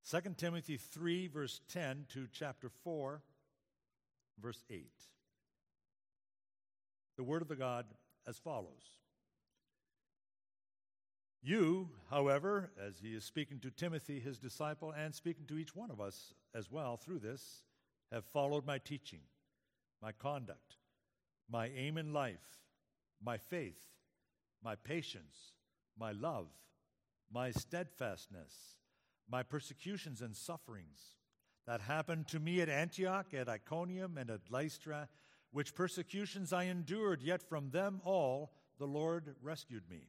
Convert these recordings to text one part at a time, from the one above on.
2 Timothy 3, verse 10 to chapter 4, verse 8. The word of the God as follows. You, however, as he is speaking to Timothy, his disciple, and speaking to each one of us as well through this, have followed my teaching, my conduct, my aim in life, my faith, my patience, my love, my steadfastness, my persecutions and sufferings that happened to me at Antioch, at Iconium, and at Lystra, which persecutions I endured, yet from them all the Lord rescued me.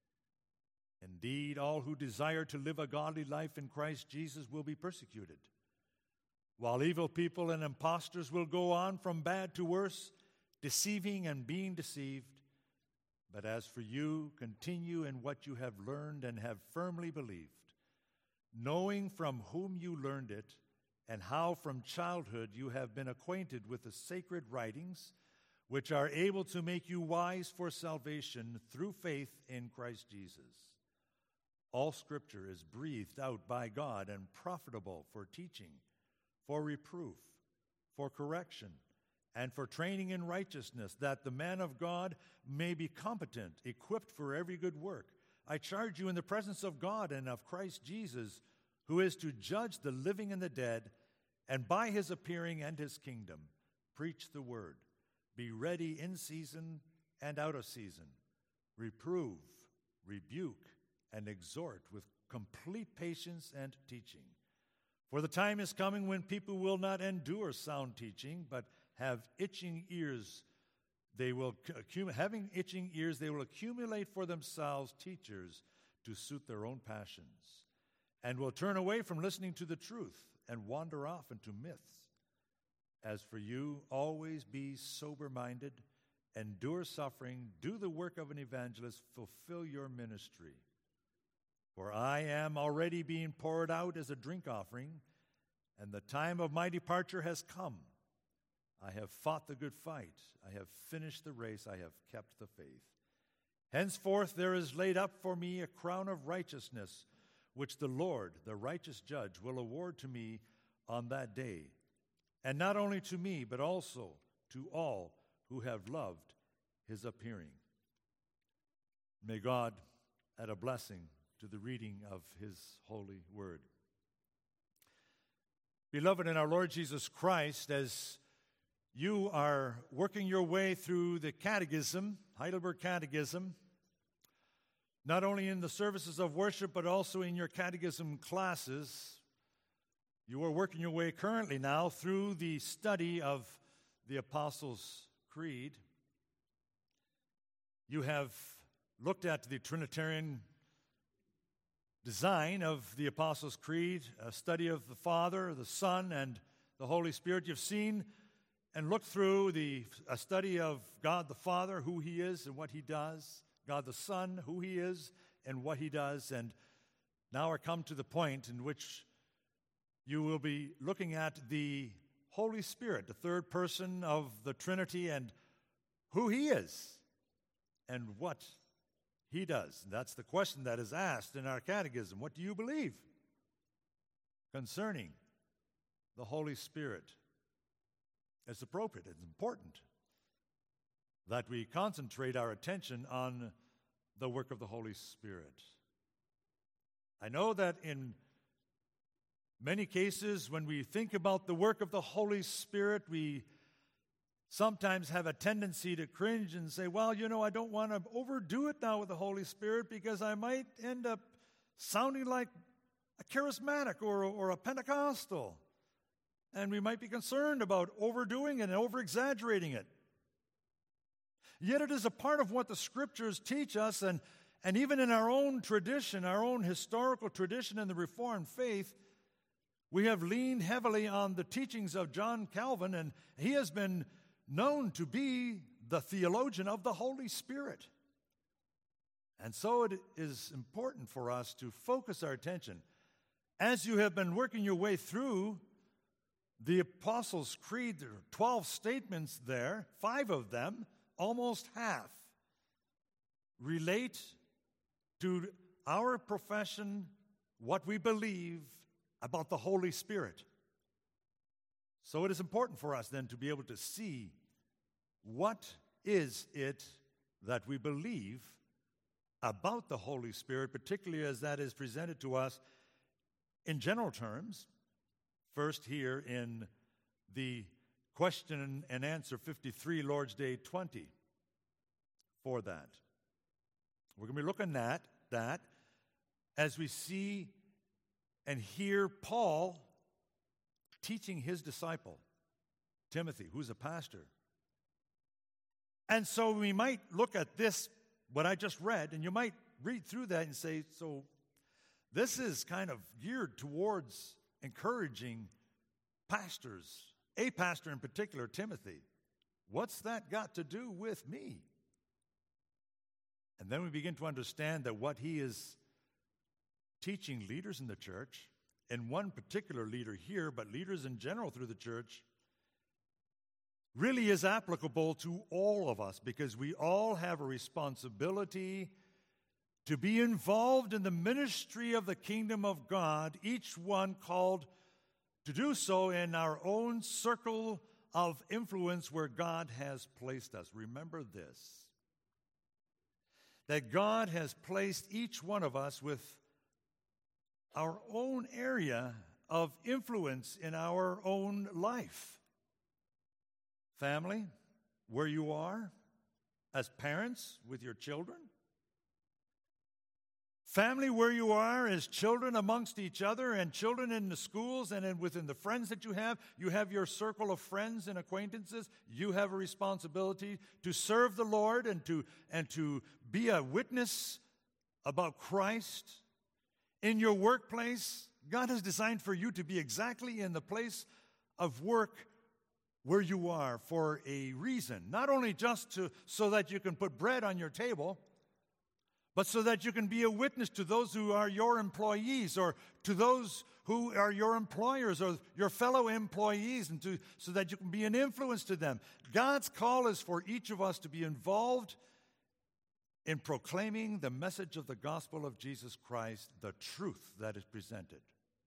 Indeed, all who desire to live a godly life in Christ Jesus will be persecuted, while evil people and impostors will go on from bad to worse, deceiving and being deceived. But as for you, continue in what you have learned and have firmly believed, knowing from whom you learned it, and how from childhood you have been acquainted with the sacred writings, which are able to make you wise for salvation through faith in Christ Jesus. All Scripture is breathed out by God and profitable for teaching, for reproof, for correction, and for training in righteousness, that the man of God may be competent, equipped for every good work. I charge you in the presence of God and of Christ Jesus, who is to judge the living and the dead, and by his appearing and his kingdom, preach the word. Be ready in season and out of season. Reprove, rebuke, and exhort with complete patience and teaching. For the time is coming when people will not endure sound teaching, but having itching ears, they will accumulate for themselves teachers to suit their own passions, and will turn away from listening to the truth and wander off into myths. As for you, always be sober-minded, endure suffering, do the work of an evangelist, fulfill your ministry. For I am already being poured out as a drink offering, and the time of my departure has come. I have fought the good fight. I have finished the race. I have kept the faith. Henceforth there is laid up for me a crown of righteousness, which the Lord, the righteous judge, will award to me on that day. And not only to me, but also to all who have loved his appearing. May God add a blessing to the reading of his holy word. Beloved in our Lord Jesus Christ, as you are working your way through the Catechism, Heidelberg Catechism, not only in the services of worship, but also in your catechism classes, you are working your way currently now through the study of the Apostles' Creed. You have looked at the Trinitarian design of the Apostles' Creed, a study of the Father, the Son, and the Holy Spirit. You've seen and looked through a study of God the Father, who he is and what he does, God the Son, who he is and what he does, and now are come to the point in which you will be looking at the Holy Spirit, the third person of the Trinity, and who he is and what he does. And that's the question that is asked in our catechism. What do you believe concerning the Holy Spirit? It's appropriate, it's important that we concentrate our attention on the work of the Holy Spirit. I know that in many cases, when we think about the work of the Holy Spirit, we sometimes have a tendency to cringe and say, well, I don't want to overdo it now with the Holy Spirit because I might end up sounding like a charismatic or a Pentecostal. And we might be concerned about overdoing it and over-exaggerating it. Yet it is a part of what the Scriptures teach us, and even in our own tradition, our own historical tradition in the Reformed faith, we have leaned heavily on the teachings of John Calvin, and he has been known to be the theologian of the Holy Spirit. And so it is important for us to focus our attention. As you have been working your way through the Apostles' Creed, there are 12 statements there, 5 of them, almost half, relate to our profession, what we believe, about the Holy Spirit. So it is important for us then to be able to see what is it that we believe about the Holy Spirit, particularly as that is presented to us in general terms. First here in the question and answer 53, Lord's Day 20, for that. We're going to be looking at that as we see and hear Paul teaching his disciple, Timothy, who's a pastor. And so we might look at this, what I just read, and you might read through that and say, so this is kind of geared towards encouraging pastors, a pastor in particular, Timothy. What's that got to do with me? And then we begin to understand that what he is teaching leaders in the church, and one particular leader here, but leaders in general through the church, really is applicable to all of us, because we all have a responsibility to be involved in the ministry of the kingdom of God, each one called to do so in our own circle of influence where God has placed us. Remember this, that God has placed each one of us with our own area of influence in our own life. Family, where you are, as parents with your children. Family, where you are as children amongst each other, and children in the schools and within the friends that you have your circle of friends and acquaintances. You have a responsibility to serve the Lord and to be a witness about Christ. In your workplace, God has designed for you to be exactly in the place of work where you are for a reason. Not only just so that you can put bread on your table, but so that you can be a witness to those who are your employees, or to those who are your employers or your fellow employees, and so that you can be an influence to them. God's call is for each of us to be involved in proclaiming the message of the gospel of Jesus Christ, the truth that is presented.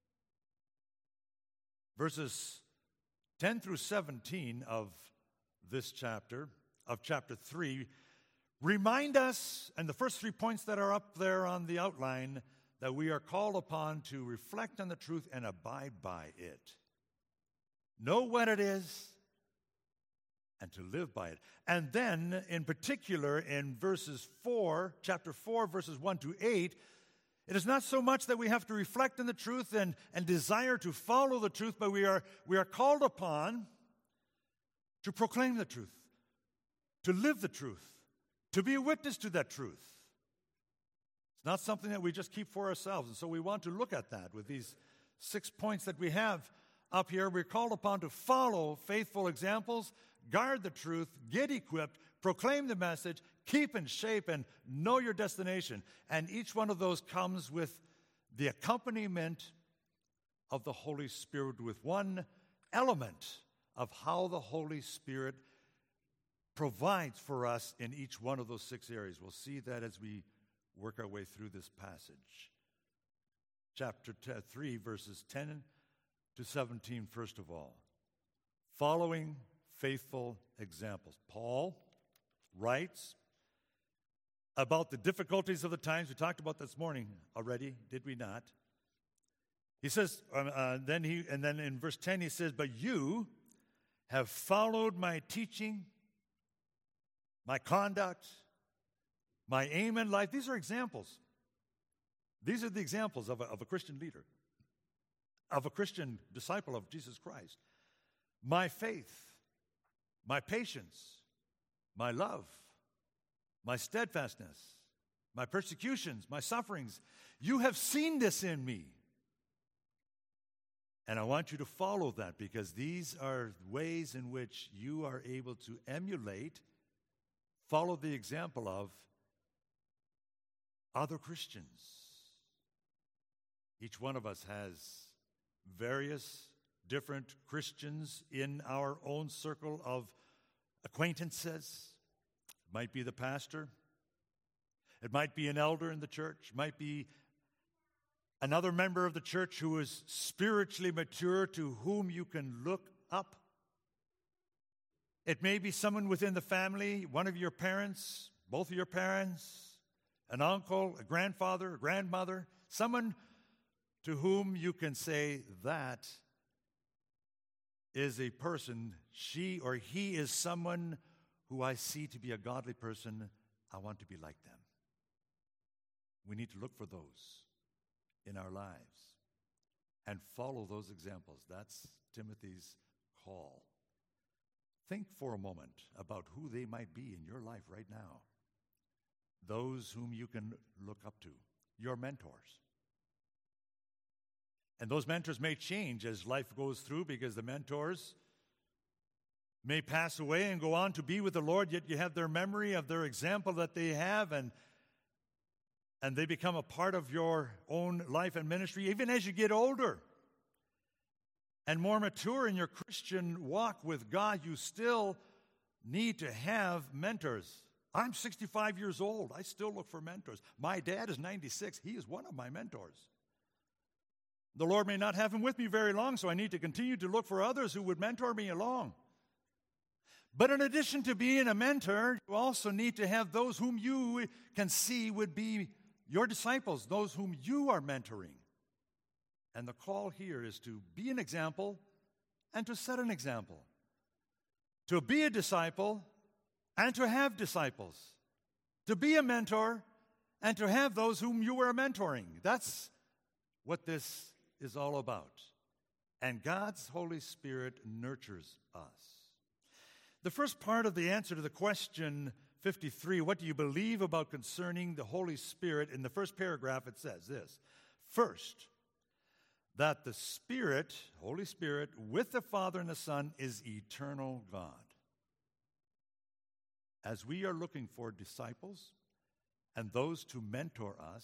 Verses 10 through 17 of this chapter, of chapter 3, remind us, and the first 3 points that are up there on the outline, that we are called upon to reflect on the truth and abide by it. Know what it is and to live by it. And then, in particular, in chapter 4, verses 1 to 8, it is not so much that we have to reflect on the truth and desire to follow the truth, but we are called upon to proclaim the truth, to live the truth, to be a witness to that truth. It's not something that we just keep for ourselves. And so we want to look at that with these 6 points that we have up here. We're called upon to follow faithful examples, guard the truth, get equipped, proclaim the message, keep in shape, and know your destination. And each one of those comes with the accompaniment of the Holy Spirit, with one element of how the Holy Spirit provides for us in each one of those 6 areas. We'll see that as we work our way through this passage. Chapter 3, verses 10 to 17, first of all. Following faithful examples. Paul writes about the difficulties of the times. We talked about this morning already, did we not? He says, then in verse 10 he says, "But you have followed my teaching, my conduct, my aim in life." These are examples. These are the examples of a Christian leader, of a Christian disciple of Jesus Christ. My faith, my patience, my love, my steadfastness, my persecutions, my sufferings. You have seen this in me. And I want you to follow that, because these are ways in which you are able to emulate, follow the example of other Christians. Each one of us has various different Christians in our own circle of acquaintances. It might be the pastor. It might be an elder in the church. It might be Another member of the church who is spiritually mature to whom you can look up. It may be someone within the family, one of your parents, both of your parents, an uncle, a grandfather, a grandmother, someone to whom you can say, that is a person, she or he is someone who I see to be a godly person. I want to be like them. We need to look for those in our lives and follow those examples. That's Timothy's call. Think for a moment about who they might be in your life right now. Those whom you can look up to, your mentors. And those mentors may change as life goes through, because the mentors may pass away and go on to be with the Lord, yet you have their memory of their example that they have, and they become a part of your own life and ministry, even as you get older and more mature in your Christian walk with God. You still need to have mentors. I'm 65 years old. I still look for mentors. My dad is 96. He is one of my mentors. The Lord may not have him with me very long, so I need to continue to look for others who would mentor me along. But in addition to being a mentor, you also need to have those whom you can see would be your disciples, those whom you are mentoring. And the call here is to be an example and to set an example. To be a disciple and to have disciples. To be a mentor and to have those whom you are mentoring. That's what this is all about. And God's Holy Spirit nurtures us. The first part of the answer to the question 53, what do you believe about concerning the Holy Spirit? In the first paragraph it says this: first, that the Spirit, Holy Spirit, with the Father and the Son, is eternal God. As we are looking for disciples and those to mentor us,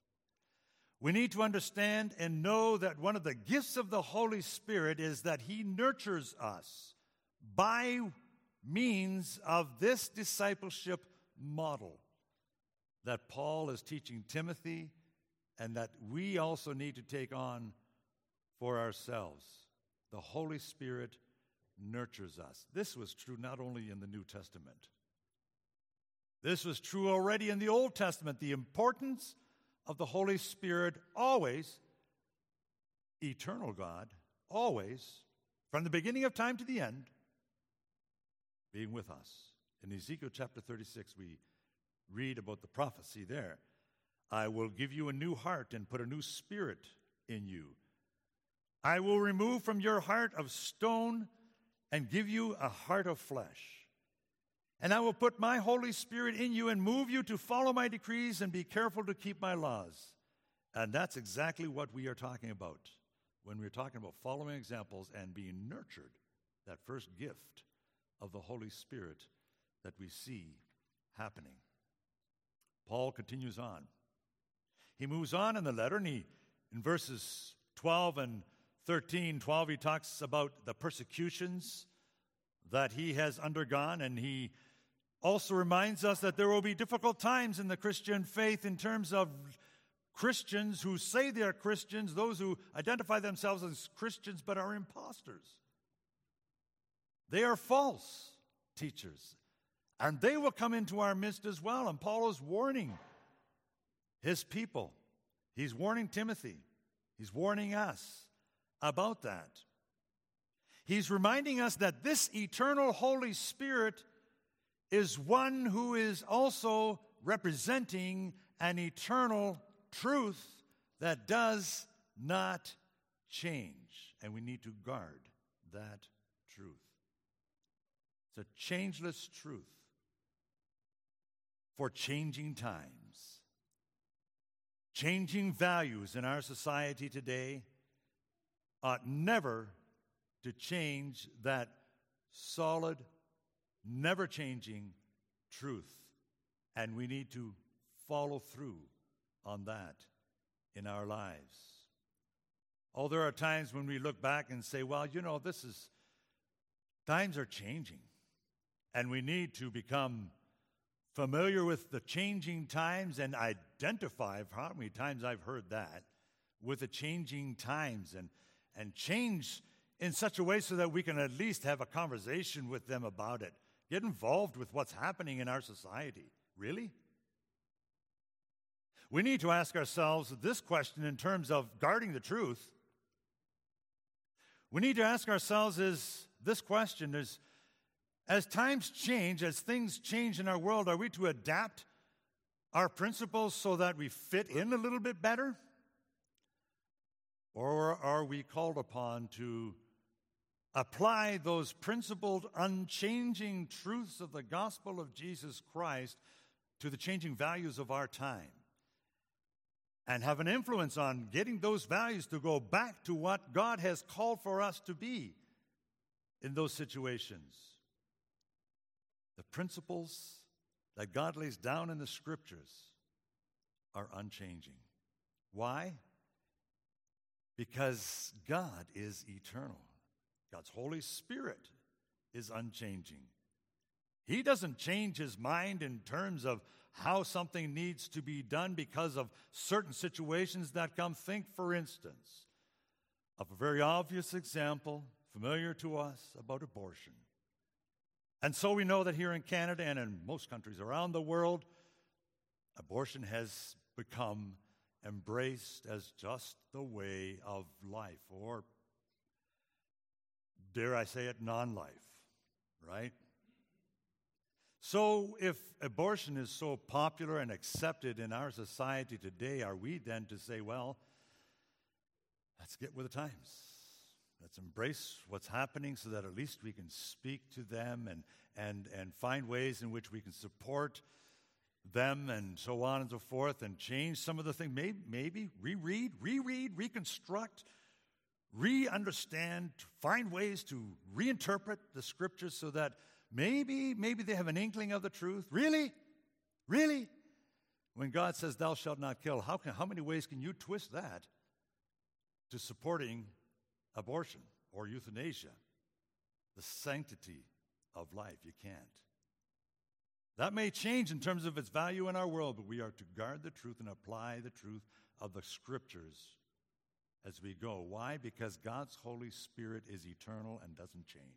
we need to understand and know that one of the gifts of the Holy Spirit is that He nurtures us by means of this discipleship model that Paul is teaching Timothy and that we also need to take on for ourselves. The Holy Spirit nurtures us. This was true not only in the New Testament. This was true already in the Old Testament. The importance of the Holy Spirit always, eternal God, always, from the beginning of time to the end, being with us. In Ezekiel chapter 36, we read about the prophecy there. I will give you a new heart and put a new spirit in you. I will remove from your heart of stone and give you a heart of flesh. And I will put my Holy Spirit in you and move you to follow my decrees and be careful to keep my laws. And that's exactly what we are talking about when we're talking about following examples and being nurtured, that first gift of the Holy Spirit that we see happening. Paul continues on. He moves on in the letter, and in verses 12 and 12, he talks about the persecutions that he has undergone, and he also reminds us that there will be difficult times in the Christian faith in terms of Christians who say they are Christians, those who identify themselves as Christians but are imposters. They are false teachers, and they will come into our midst as well. And Paul is warning his people. He's warning Timothy. He's warning us about that. He's reminding us that this eternal Holy Spirit is one who is also representing an eternal truth that does not change. And we need to guard that truth. It's a changeless truth for changing times. Changing values in our society today ought never to change that solid, never-changing truth. And we need to follow through on that in our lives. Oh, there are times when we look back and say, well, times are changing. And we need to become familiar with the changing times and identify how many times I've heard that. with the changing times and change in such a way so that we can at least have a conversation with them about it. Get involved with what's happening in our society. Really? We need to ask ourselves this question in terms of guarding the truth. We need to ask ourselves this question: as times change, as things change in our world, are we to adapt our principles so that we fit in a little bit better? Or are we called upon to apply those principled, unchanging truths of the gospel of Jesus Christ to the changing values of our time and have an influence on getting those values to go back to what God has called for us to be in those situations? The principles that God lays down in the Scriptures are unchanging. Why? Because God is eternal. God's Holy Spirit is unchanging. He doesn't change his mind in terms of how something needs to be done because of certain situations that come. Think, for instance, of a very obvious example, familiar to us, about abortion. And so we know that here in Canada and in most countries around the world, abortion has become embraced as just the way of life, or dare I say it, non-life, right? So if abortion is so popular and accepted in our society today, are we then to say, well, let's get with the times. Let's embrace what's happening so that at least we can speak to them and find ways in which we can support them and so on and so forth and change some of the things. Maybe reread, reconstruct, re-understand, find ways to reinterpret the Scriptures so that maybe they have an inkling of the truth. Really? When God says, thou shalt not kill, how many ways can you twist that to supporting abortion or euthanasia, the sanctity of life? You can't. That may change in terms of its value in our world, but we are to guard the truth and apply the truth of the Scriptures as we go. Why? Because God's Holy Spirit is eternal and doesn't change.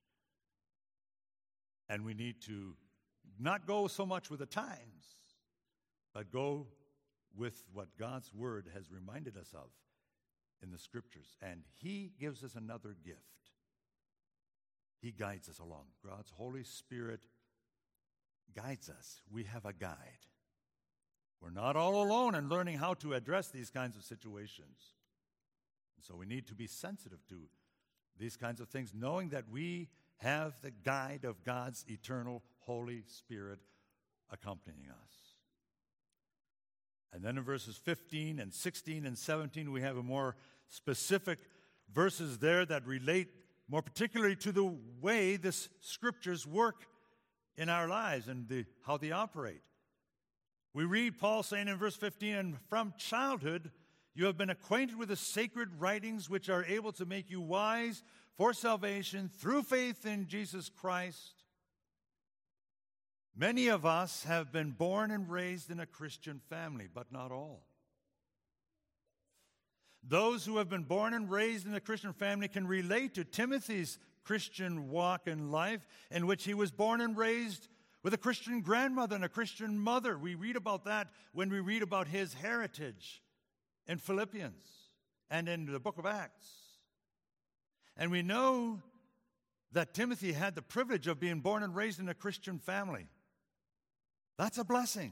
And we need to not go so much with the times, but go with what God's Word has reminded us of in the Scriptures. And He gives us another gift. He guides us along. God's Holy Spirit guides us. We have a guide. We're not all alone in learning how to address these kinds of situations. And so we need to be sensitive to these kinds of things, knowing that we have the guide of God's eternal Holy Spirit accompanying us. And then in verses 15 and 16 and 17, we have a more specific verses there that relate more particularly to the way the Scriptures work in our lives and how they operate. We read Paul saying in verse 15, and from childhood you have been acquainted with the sacred writings which are able to make you wise for salvation through faith in Jesus Christ. Many of us have been born and raised in a Christian family, but not all. Those who have been born and raised in a Christian family can relate to Timothy's Christian walk in life, in which he was born and raised with a Christian grandmother and a Christian mother. We read about that when we read about his heritage in Philippians and in the book of Acts. And we know that Timothy had the privilege of being born and raised in a Christian family. That's a blessing.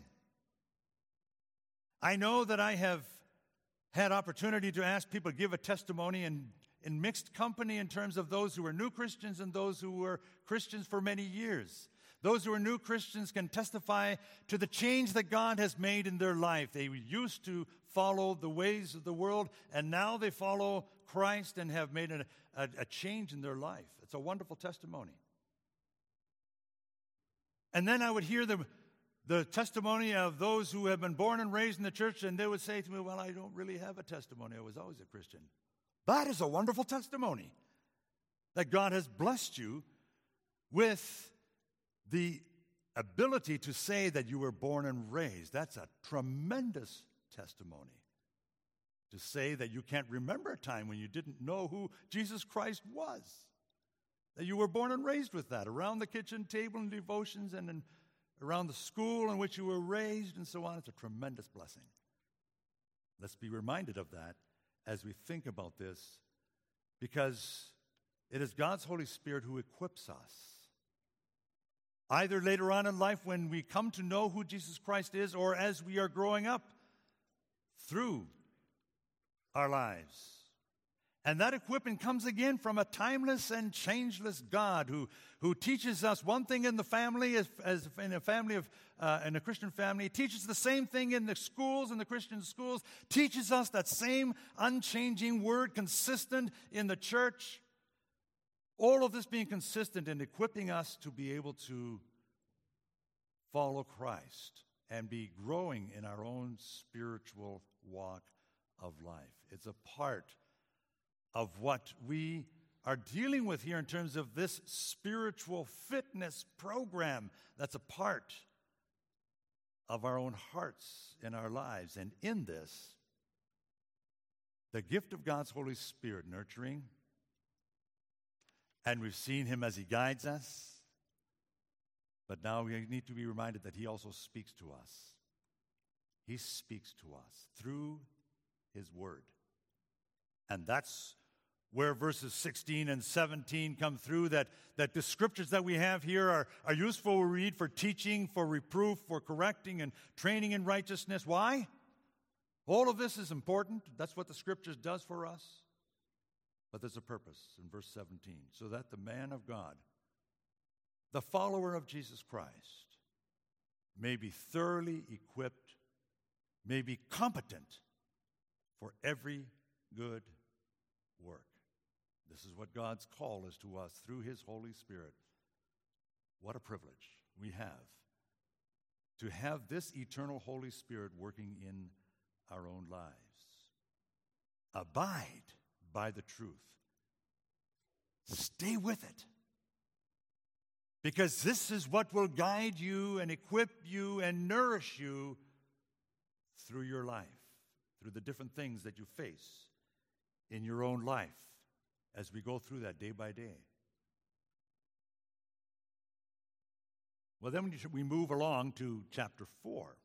I know that I have had opportunity to ask people to give a testimony in mixed company in terms of those who are new Christians and those who were Christians for many years. Those who are new Christians can testify to the change that God has made in their life. They used to follow the ways of the world, and now they follow Christ and have made a change in their life. It's a wonderful testimony. And then I would hear the testimony of those who have been born and raised in the church, and they would say to me, well, I don't really have a testimony. I was always a Christian. That is a wonderful testimony, that God has blessed you with the ability to say that you were born and raised. That's a tremendous testimony to say that you can't remember a time when you didn't know who Jesus Christ was, that you were born and raised with that, around the kitchen table in devotions and around the school in which you were raised and so on. It's a tremendous blessing. Let's be reminded of that as we think about this, because it is God's Holy Spirit who equips us, either later on in life when we come to know who Jesus Christ is, or as we are growing up through our lives. And that equipping comes again from a timeless and changeless God who teaches us one thing in the family, as in a family of in a Christian family, teaches the same thing in the schools, in the Christian schools, teaches us that same unchanging word, consistent in the church. All of this being consistent in equipping us to be able to follow Christ and be growing in our own spiritual walk of life. It's a part of what we are dealing with here in terms of this spiritual fitness program that's a part of our own hearts in our lives. And in this, the gift of God's Holy Spirit nurturing, and we've seen him as he guides us, but now we need to be reminded that he also speaks to us. He speaks to us through his word. And that's where verses 16 and 17 come through, that the scriptures that we have here are useful to read for teaching, for reproof, for correcting, and training in righteousness. Why? All of this is important. That's what the scriptures does for us. But there's a purpose in verse 17, so that the man of God, the follower of Jesus Christ, may be thoroughly equipped, may be competent for every good work. This is what God's call is to us through his Holy Spirit. What a privilege we have to have this eternal Holy Spirit working in our own lives. Abide by the truth. Stay with it. Because this is what will guide you and equip you and nourish you through your life, through the different things that you face in your own life as we go through that day by day. Well, then we move along to chapter 4.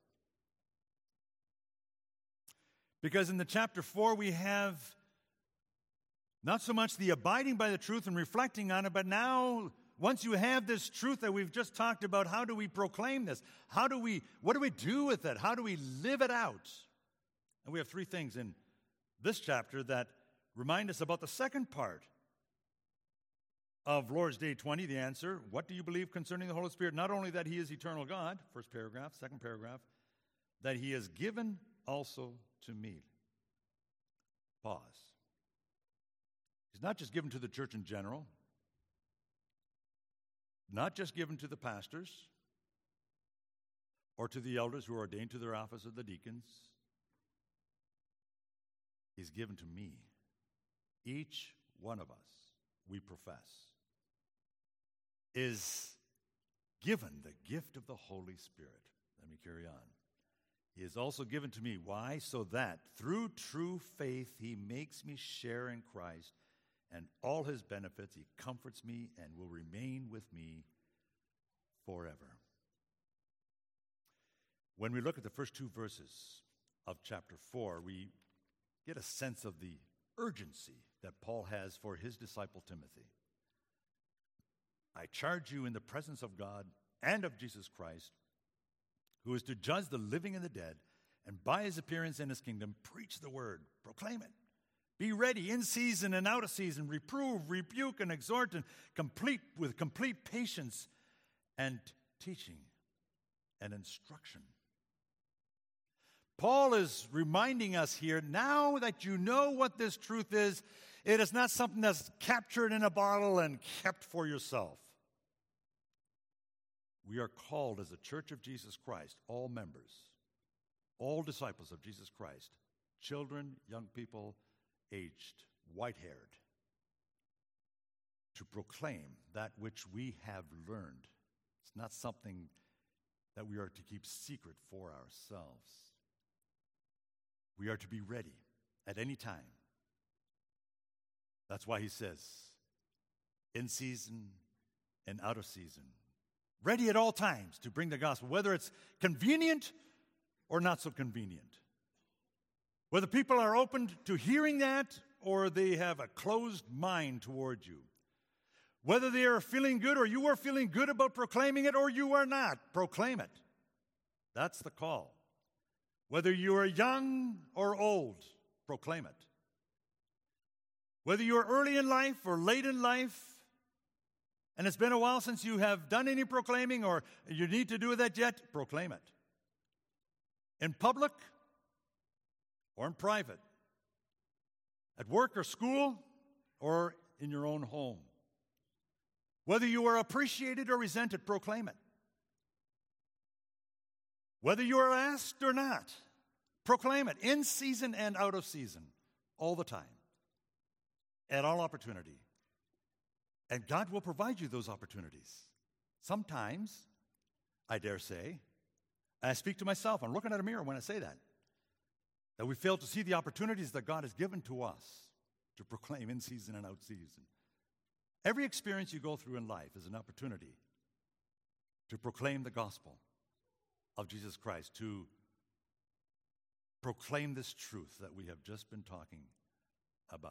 Because in the chapter 4 we have not so much the abiding by the truth and reflecting on it, but now once you have this truth that we've just talked about, how do we proclaim this? What do we do with it? How do we live it out? And we have three things in this chapter that remind us about the second part of Lord's Day 20, the answer. What do you believe concerning the Holy Spirit? Not only that he is eternal God, first paragraph, second paragraph, that he is given also to me. Pause. He's not just given to the church in general, not just given to the pastors or to the elders who are ordained to their office of the deacons. He's given to me. Each one of us, we profess, is given the gift of the Holy Spirit. Let me carry on. He is also given to me. Why? So that through true faith he makes me share in Christ and all his benefits. He comforts me and will remain with me forever. When we look at the first two verses of chapter 4, we get a sense of the urgency that Paul has for his disciple Timothy. I charge you in the presence of God and of Jesus Christ, who is to judge the living and the dead, and by his appearance in his kingdom, preach the word, proclaim it. Be ready in season and out of season, reprove, rebuke, and exhort, and with complete patience and teaching and instruction. Paul is reminding us here, now that you know what this truth is, it is not something that's captured in a bottle and kept for yourself. We are called as a church of Jesus Christ, all members, all disciples of Jesus Christ, children, young people, aged, white-haired, to proclaim that which we have learned. It's not something that we are to keep secret for ourselves. We are to be ready at any time. That's why he says, in season and out of season. Ready at all times to bring the gospel, whether it's convenient or not so convenient. Whether people are open to hearing that or they have a closed mind toward you. Whether they are feeling good or you are feeling good about proclaiming it or you are not, proclaim it. That's the call. Whether you are young or old, proclaim it. Whether you are early in life or late in life, and it's been a while since you have done any proclaiming or you need to do that yet, proclaim it. In public or in private, at work or school or in your own home. Whether you are appreciated or resented, proclaim it. Whether you are asked or not, proclaim it in season and out of season, all the time, at all opportunity. And God will provide you those opportunities. Sometimes, I dare say, and I speak to myself, I'm looking at a mirror when I say that we fail to see the opportunities that God has given to us to proclaim in season and out season. Every experience you go through in life is an opportunity to proclaim the gospel of Jesus Christ, to proclaim this truth that we have just been talking about.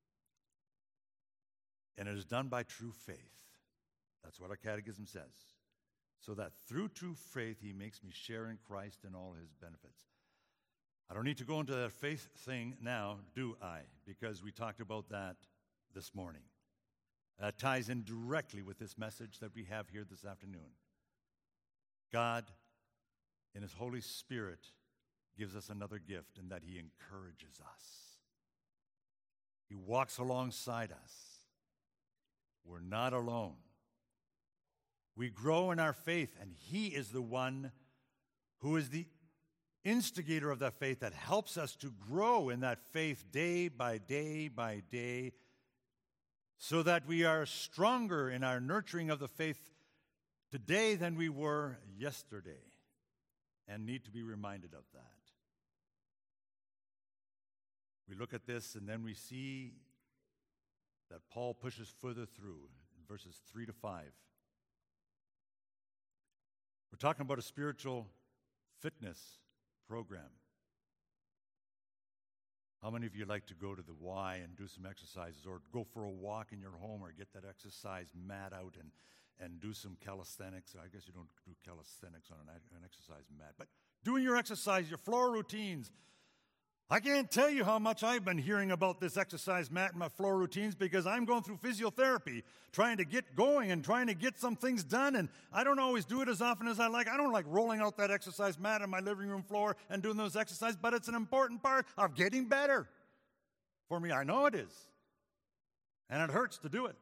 And it is done by true faith. That's what our catechism says. So that through true faith, he makes me share in Christ and all his benefits. I don't need to go into that faith thing now, do I? Because we talked about that this morning. That ties in directly with this message that we have here this afternoon. God, in his Holy Spirit, gives us another gift in that he encourages us. He walks alongside us. We're not alone. We grow in our faith, and he is the one who is the instigator of that faith that helps us to grow in that faith day by day by day, so that we are stronger in our nurturing of the faith today than we were yesterday, and need to be reminded of that. We look at this, and then we see that Paul pushes further through in verses 3 to 5. We're talking about a spiritual fitness program. How many of you like to go to the Y and do some exercises, or go for a walk in your home, or get that exercise mat out and do some calisthenics? I guess you don't do calisthenics on an exercise mat, but doing your exercise, your floor routines. I can't tell you how much I've been hearing about this exercise mat and my floor routines, because I'm going through physiotherapy, trying to get going and trying to get some things done, and I don't always do it as often as I like. I don't like rolling out that exercise mat on my living room floor and doing those exercises, but it's an important part of getting better. For me, I know it is. And it hurts to do it.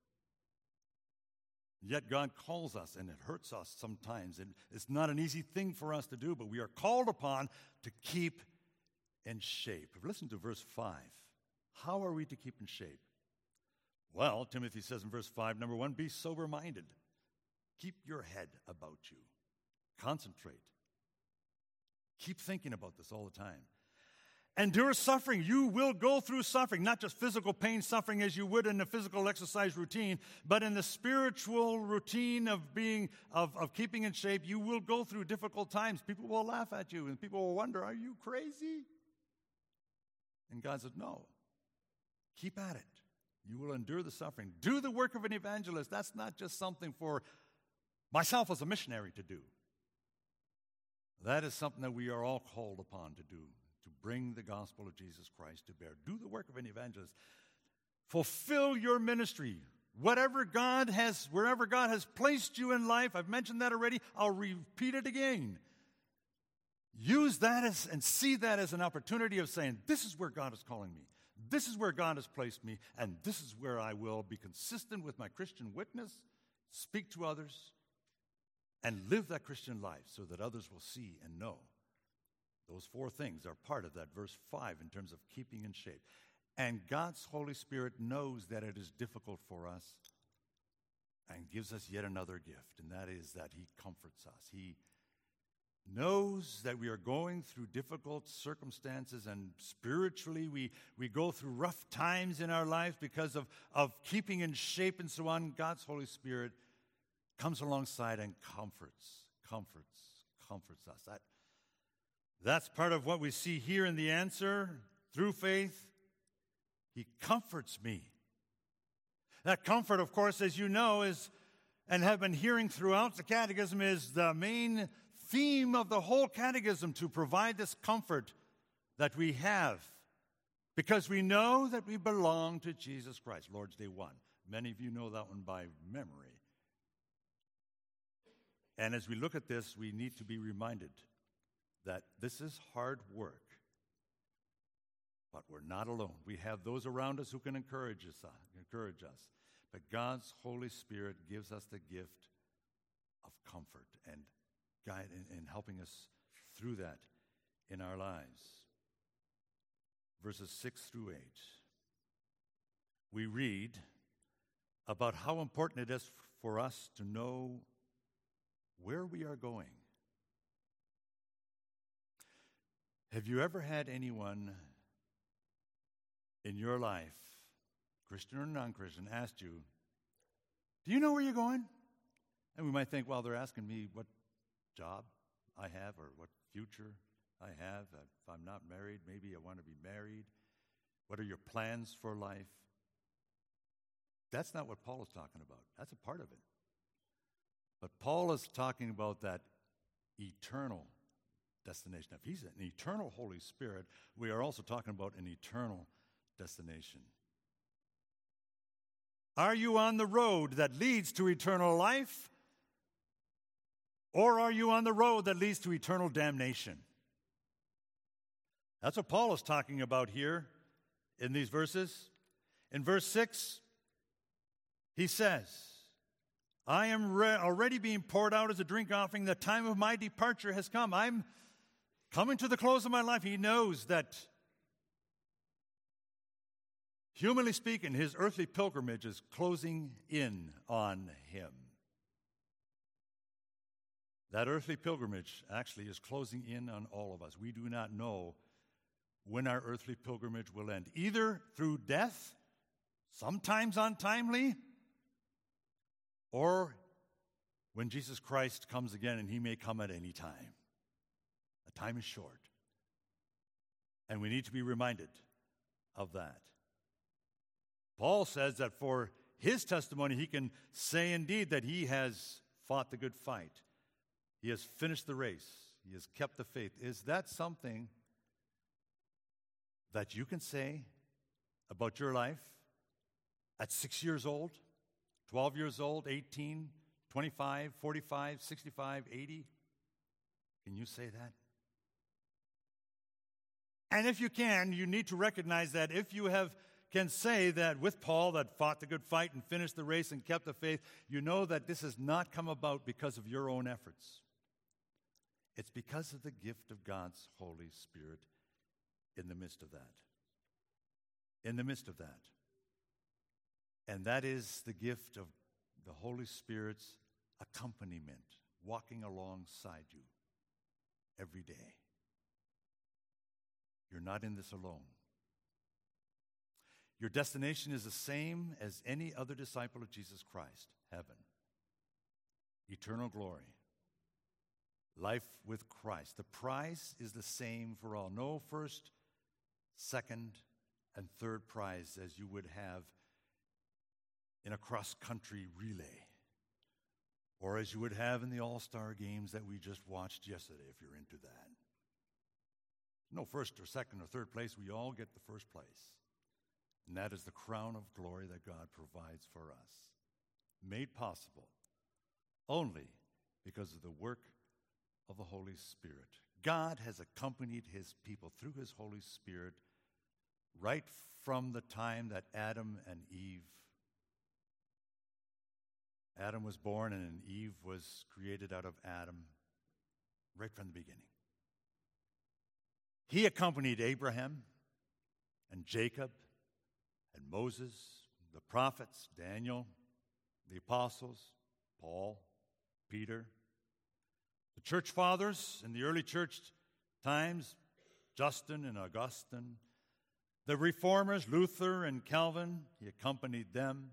Yet God calls us, and it hurts us sometimes, and it's not an easy thing for us to do, but we are called upon to keep in shape. Listen to verse 5. How are we to keep in shape? Well, Timothy says in verse 5, number 1, be sober-minded. Keep your head about you. Concentrate. Keep thinking about this all the time. Endure suffering. You will go through suffering, not just physical pain suffering as you would in a physical exercise routine, but in the spiritual routine of keeping in shape. You will go through difficult times. People will laugh at you, and people will wonder, are you crazy? And God said, no, keep at it. You will endure the suffering. Do the work of an evangelist. That's not just something for myself as a missionary to do. That is something that we are all called upon to do, to bring the gospel of Jesus Christ to bear. Do the work of an evangelist. Fulfill your ministry. Wherever God has placed you in life, I've mentioned that already, I'll repeat it again. Use that and see that as an opportunity of saying, this is where God is calling me. This is where God has placed me, and this is where I will be consistent with my Christian witness, speak to others, and live that Christian life so that others will see and know. Those 4 things are part of that verse 5 in terms of keeping in shape. And God's Holy Spirit knows that it is difficult for us and gives us yet another gift, and that is that he comforts us. He knows that we are going through difficult circumstances, and spiritually we go through rough times in our lives because of keeping in shape and so on, God's Holy Spirit comes alongside and comforts us. That's part of what we see here in the answer. Through faith, He comforts me. That comfort, of course, as you know, is, and have been hearing throughout the catechism, is the main theme of the whole catechism, to provide this comfort that we have because we know that we belong to Jesus Christ. Lord's Day 1. Many of you know that one by memory. And as we look at this, we need to be reminded that this is hard work, but we're not alone. We have those around us who can encourage us. But God's Holy Spirit gives us the gift of comfort and guide in helping us through that in our lives. Verses 6 through 8. We read about how important it is for us to know where we are going. Have you ever had anyone in your life, Christian or non-Christian, asked you, do you know where you're going? And we might think, well, they're asking me what job I have or what future I have. If I'm not married, maybe I want to be married. What are your plans for life? That's not what Paul is talking about. That's a part of it. But Paul is talking about that eternal destination. If He's an eternal Holy Spirit, we are also talking about an eternal destination. Are you on the road that leads to eternal life? Or are you on the road that leads to eternal damnation? That's what Paul is talking about here in these verses. In verse 6, he says, I am already being poured out as a drink offering. The time of my departure has come. I'm coming to the close of my life. He knows that, humanly speaking, his earthly pilgrimage is closing in on him. That earthly pilgrimage actually is closing in on all of us. We do not know when our earthly pilgrimage will end, either through death, sometimes untimely, or when Jesus Christ comes again, and He may come at any time. The time is short. And we need to be reminded of that. Paul says that for his testimony, he can say indeed that he has fought the good fight. He has finished the race. He has kept the faith. Is that something that you can say about your life at 6 years old, 12 years old, 18, 25, 45, 65, 80? Can you say that? And if you can, you need to recognize that if you can say that with Paul, that fought the good fight and finished the race and kept the faith, you know that this has not come about because of your own efforts. It's because of the gift of God's Holy Spirit in the midst of that. In the midst of that. And that is the gift of the Holy Spirit's accompaniment, walking alongside you every day. You're not in this alone. Your destination is the same as any other disciple of Jesus Christ, heaven. Eternal glory. Life with Christ. The prize is the same for all. No first, second, and third prize as you would have in a cross-country relay, or as you would have in the All-Star games that we just watched yesterday, if you're into that. No first or second or third place. We all get the first place. And that is the crown of glory that God provides for us, made possible only because of the work of the Holy Spirit. God has accompanied His people through His Holy Spirit right from the time that Adam was born and Eve was created out of Adam, right from the beginning. He accompanied Abraham and Jacob and Moses, the prophets, Daniel, the apostles, Paul, Peter, The church fathers in the early church times, Justin and Augustine, the reformers, Luther and Calvin, he accompanied them.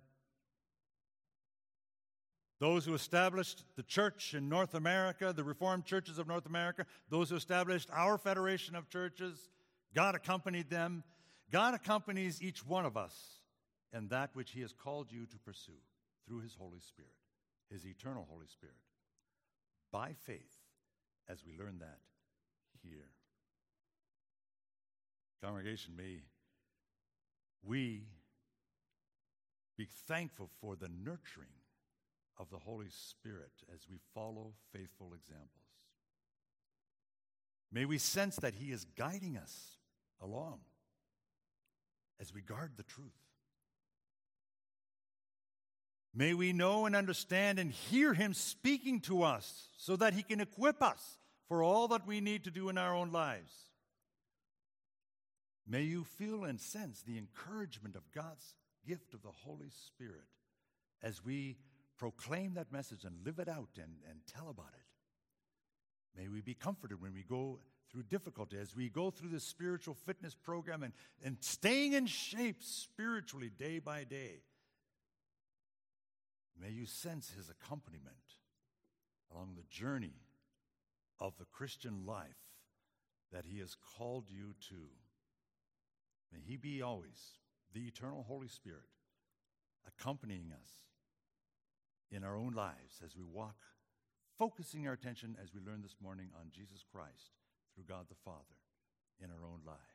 Those who established the church in North America, the Reformed churches of North America, those who established our federation of churches, God accompanied them. God accompanies each one of us in that which he has called you to pursue through his Holy Spirit, his eternal Holy Spirit, by faith, as we learn that here. Congregation, may we be thankful for the nurturing of the Holy Spirit as we follow faithful examples. May we sense that he is guiding us along as we guard the truth. May we know and understand and hear him speaking to us so that he can equip us for all that we need to do in our own lives. May you feel and sense the encouragement of God's gift of the Holy Spirit as we proclaim that message and live it out and tell about it. May we be comforted when we go through difficulty, as we go through this spiritual fitness program and staying in shape spiritually day by day. May you sense his accompaniment along the journey of the Christian life that he has called you to. May he be always the eternal Holy Spirit accompanying us in our own lives as we walk, focusing our attention, as we learned this morning, on Jesus Christ through God the Father in our own lives.